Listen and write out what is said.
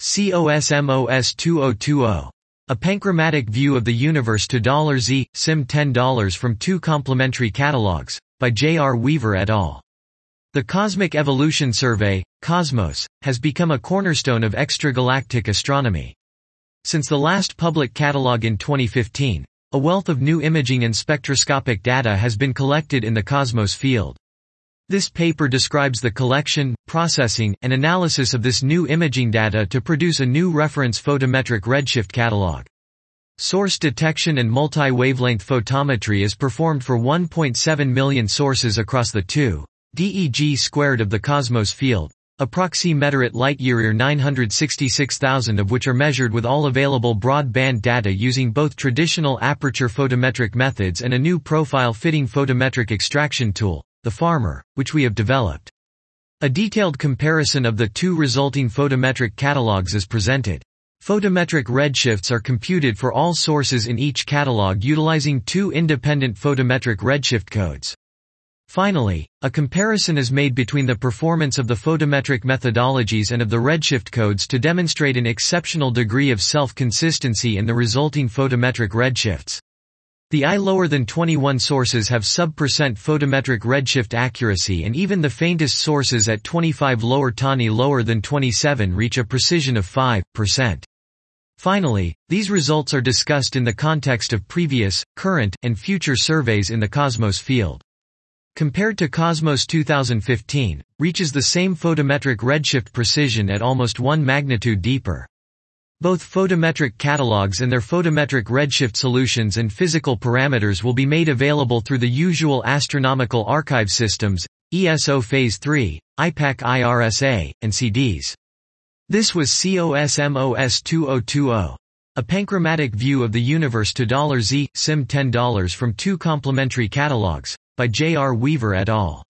COSMOS 2020. A Panchromatic View of the Universe to $Z, Sim $10 from two complementary catalogs, by J.R. Weaver et al. The Cosmic Evolution Survey, COSMOS, has become a cornerstone of extragalactic astronomy. Since the last public catalog in 2015, a wealth of new imaging and spectroscopic data has been collected in the cosmos field. This paper describes the collection, processing, and analysis of this new imaging data to produce a new reference photometric redshift catalog. Source detection and multi-wavelength photometry is performed for 1.7 million sources across the 2 DEG² of the cosmos field, approximately light-year 966,000 of which are measured with all available broadband data using both traditional aperture photometric methods and a new profile-fitting photometric extraction tool, the Farmer, which we have developed. A detailed comparison of the two resulting photometric catalogs is presented. Photometric redshifts are computed for all sources in each catalog utilizing two independent photometric redshift codes. Finally, a comparison is made between the performance of the photometric methodologies and of the redshift codes to demonstrate an exceptional degree of self-consistency in the resulting photometric redshifts. The I lower than 21 sources have sub% photometric redshift accuracy, and even the faintest sources at 25 lower Tani lower than 27 reach a precision of 5%. Finally, these results are discussed in the context of previous, current, and future surveys in the cosmos field. Compared to Cosmos 2015, reaches the same photometric redshift precision at almost 1 magnitude deeper. Both photometric catalogs and their photometric redshift solutions and physical parameters will be made available through the usual astronomical archive systems, ESO Phase 3, IPAC-IRSA, and CDs. This was COSMOS 2020. A Panchromatic View of the Universe to $Z, Sim $10 from two complementary catalogs, by J.R. Weaver et al.